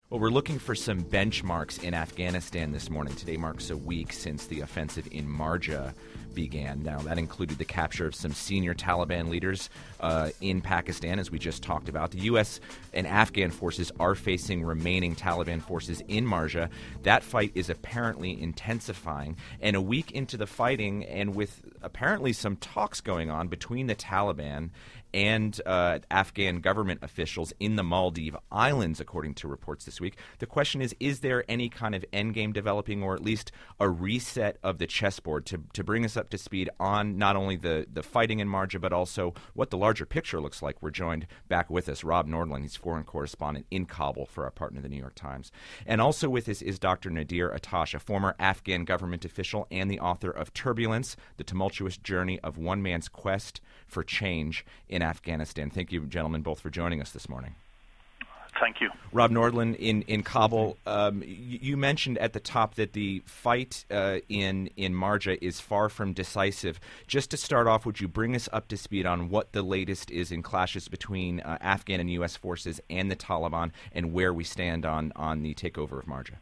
Well, we're looking for some benchmarks in Afghanistan this morning. Today marks a week since the offensive in Marja began. Now, that included the capture of some senior Taliban leaders in Pakistan, as we just talked about. The U.S. and Afghan forces are facing remaining Taliban forces in Marja. That fight is apparently intensifying. And a week into the fighting, and with apparently some talks going on between the Taliban and Afghan government officials in the Maldive Islands, according to reports this week. The question is there any kind of endgame developing, or at least a reset of the chessboard to bring us up to speed on not only the fighting in Marja, but also what the larger picture looks like? We're joined back with us, Rob Nordland. He's foreign correspondent in Kabul for our partner, the New York Times. And also with us is Dr. Nadir Atash, a former Afghan government official and the author of Turbulence, The Tumultuous Journey of One Man's Quest for Change in Afghanistan. Thank you, gentlemen, both for joining us this morning. Thank you. Rob Nordland, in Kabul, you mentioned at the top that the fight in Marja is far from decisive. Just to start off, would you bring us up to speed on what the latest is in clashes between Afghan and U.S. forces and the Taliban, and where we stand on the takeover of Marja?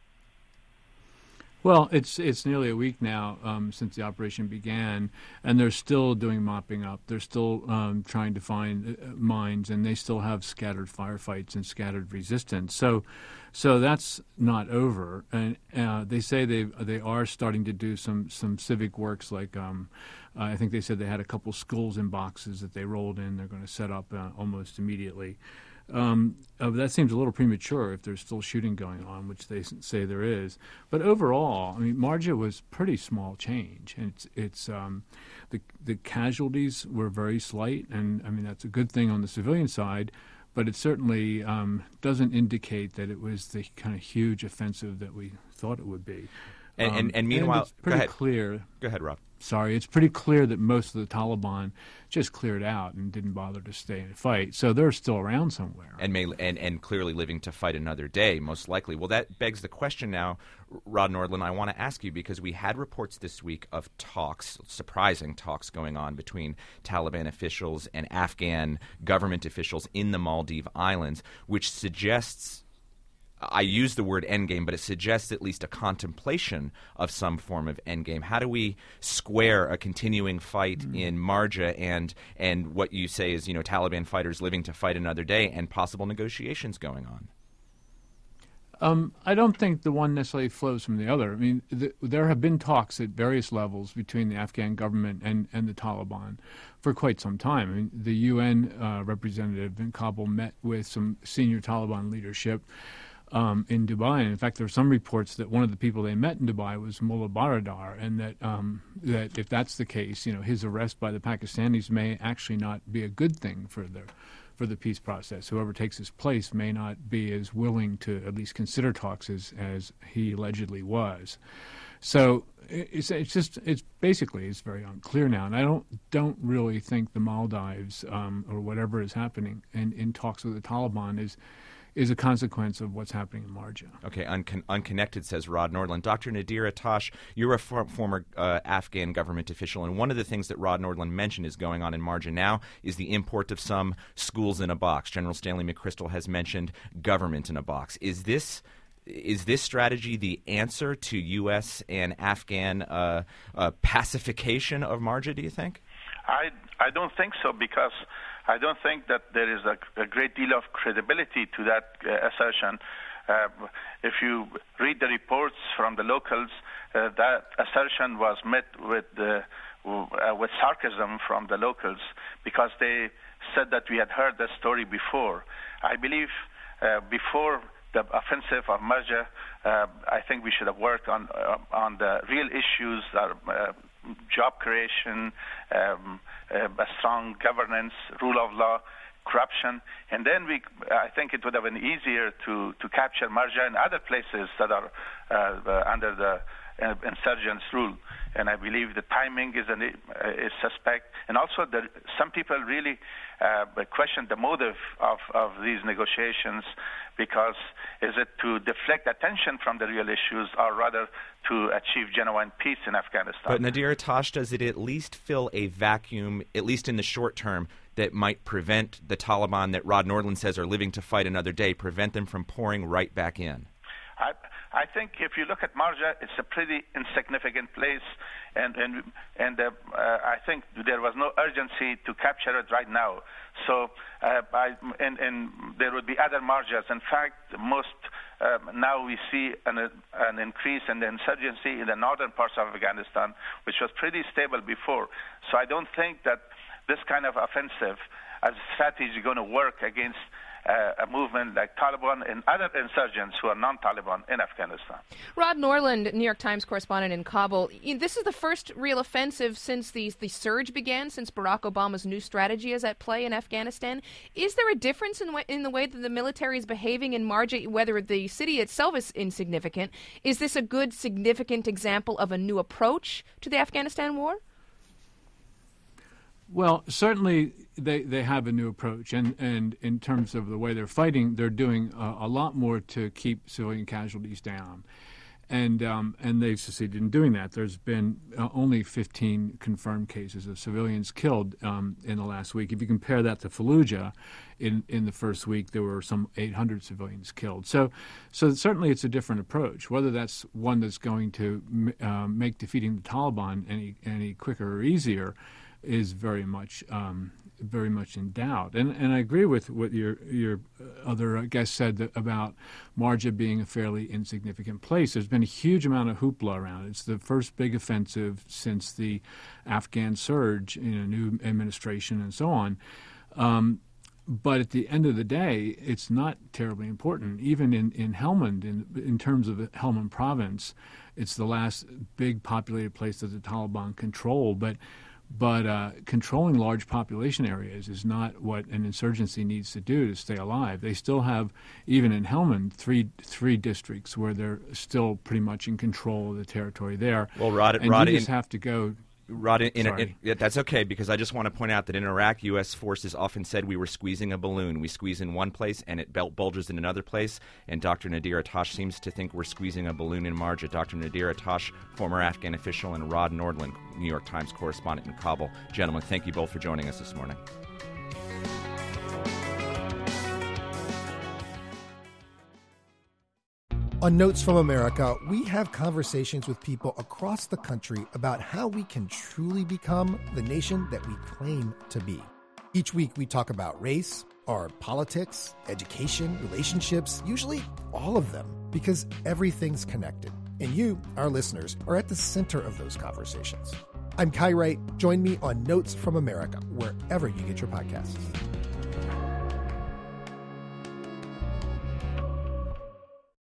Well, it's nearly a week now since the operation began, and they're still doing mopping up. They're still trying to find mines, and they still have scattered firefights and scattered resistance. So that's not over. And they say they are starting to do some civic works, like I think they said they had a couple schools in boxes that they rolled in. They're going to set up almost immediately. That seems a little premature if there's still shooting going on, which they say there is. But overall, I mean, Marja was pretty small change, and it's the casualties were very slight, and I mean that's a good thing on the civilian side. But it certainly doesn't indicate that it was the kind of huge offensive that we thought it would be. And meanwhile, and it's pretty clear. Go ahead, Rob. Sorry, it's pretty clear that most of the Taliban just cleared out and didn't bother to stay and fight. So they're still around somewhere. And clearly living to fight another day, most likely. Well, that begs the question now, Rob Nordland, I want to ask you, because we had reports this week of talks, surprising talks going on between Taliban officials and Afghan government officials in the Maldive Islands, which suggests, I use the word endgame, but it suggests at least a contemplation of some form of endgame. How do we square a continuing fight in Marja and what you say is, Taliban fighters living to fight another day and possible negotiations going on? I don't think the one necessarily flows from the other. I mean, there have been talks at various levels between the Afghan government and the Taliban for quite some time. I mean, the UN representative in Kabul met with some senior Taliban leadership in Dubai. And in fact, there are some reports that one of the people they met in Dubai was Mullah Baradar, and that if that's the case, his arrest by the Pakistanis may actually not be a good thing for the peace process. Whoever takes his place may not be as willing to at least consider talks as he allegedly was. So it's very unclear now, and I don't really think the Maldives or whatever is happening in talks with the Taliban is a consequence of what's happening in Marja. Okay, unconnected, says Rod Nordland. Dr. Nadir Atash, you're a former Afghan government official, and one of the things that Rod Nordland mentioned is going on in Marja now is the import of some schools in a box. General Stanley McChrystal has mentioned government in a box. Is this strategy the answer to U.S. and Afghan pacification of Marja, do you think? I don't think so, because I don't think that there is a great deal of credibility to that assertion. If you read the reports from the locals, that assertion was met with sarcasm from the locals, because they said that we had heard the story before. I believe before the offensive of Marja, I think we should have worked on the real issues, job creation, a strong governance, rule of law, corruption, and then I think it would have been easier to capture Marja and other places that are under the insurgents' rule. And I believe the timing is suspect, and also some people really question the motive of these negotiations, because is it to deflect attention from the real issues, or rather to achieve genuine peace in Afghanistan? But Nadir Atash, does it at least fill a vacuum, at least in the short term, that might prevent the Taliban that Rod Nordland says are living to fight another day, prevent them from pouring right back in? I think if you look at Marja, it's a pretty insignificant place, and I think there was no urgency to capture it right now. So, and there would be other Marjas. In fact, now we see an increase in the insurgency in the northern parts of Afghanistan, which was pretty stable before. So I don't think that this kind of offensive as a strategy is going to work against a movement like Taliban and other insurgents who are non-Taliban in Afghanistan. Rod Nordland, New York Times correspondent in Kabul. This is the first real offensive since the surge began, since Barack Obama's new strategy is at play in Afghanistan. Is there a difference in the way that the military is behaving in Marja, whether the city itself is insignificant? Is this a good, significant example of a new approach to the Afghanistan war? Well, certainly they have a new approach, and in terms of the way they're fighting, they're doing a lot more to keep civilian casualties down, and they've succeeded in doing that. There's been only 15 confirmed cases of civilians killed in the last week. If you compare that to Fallujah, in the first week there were some 800 civilians killed. So certainly it's a different approach. Whether that's one that's going to make defeating the Taliban any quicker or easier is very much in doubt. And I agree with what your other guest said about Marja being a fairly insignificant place. There's been a huge amount of hoopla around it. It's the first big offensive since the Afghan surge in a new administration and so on. But at the end of the day, it's not terribly important. Even in Helmand, in terms of the Helmand province, it's the last big populated place that the Taliban control. But controlling large population areas is not what an insurgency needs to do to stay alive. They still have, even in Helmand, three districts where they're still pretty much in control of the territory there. Well, Rod, you just have to go. Rod, that's okay, because I just want to point out that in Iraq, U.S. forces often said we were squeezing a balloon. We squeeze in one place and it bulges in another place, and Dr. Nadir Atash seems to think we're squeezing a balloon in Marja. Dr. Nadir Atash, former Afghan official, and Rod Nordland, New York Times correspondent in Kabul. Gentlemen, thank you both for joining us this morning. On Notes from America, we have conversations with people across the country about how we can truly become the nation that we claim to be. Each week we talk about race, our politics, education, relationships, usually all of them, because everything's connected. And you, our listeners, are at the center of those conversations. I'm Kai Wright. Join me on Notes from America, wherever you get your podcasts.